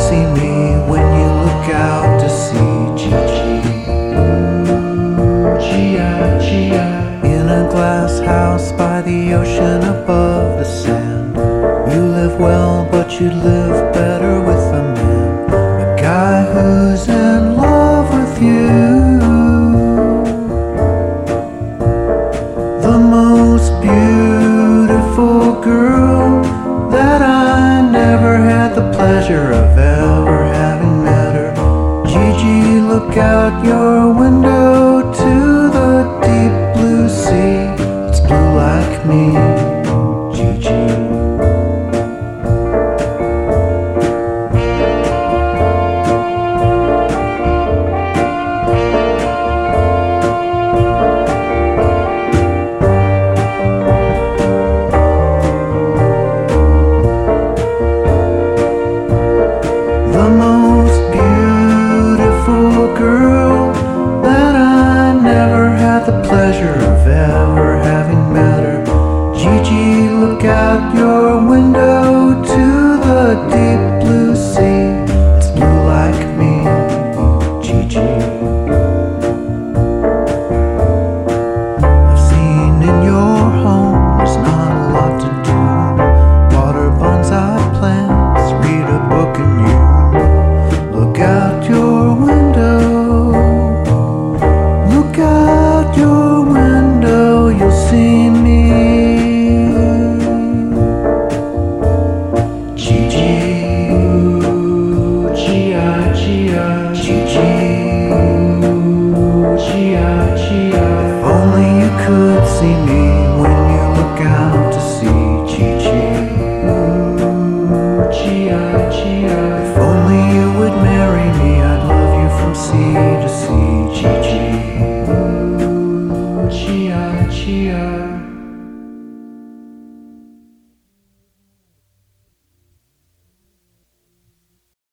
see me when you look out to sea. Gigi, Gia, in a glass house by the ocean above the sand. You live well, but you'd live better with a man, a guy who's in love with you. The most beautiful girl that I never had the pleasure of ever having met her. Gigi, look out your window to the deep blue sea. It's blue like me, Gigi. The most beautiful girl that I never had the pleasure of ever having met her. Gigi, look out your window to the deep blue sea. It's blue like me, Gigi. I've seen in your home there's not a lot to do. Water bonsai plants, read a book and you look out your window. Look out your window, you'll see me. Gigi, Gia, Gigi, Gia. If only you could see me when you look out to sea. Gigi, Gia. If only you would marry me, I'd love you from sea to sea. Gigi, Gia.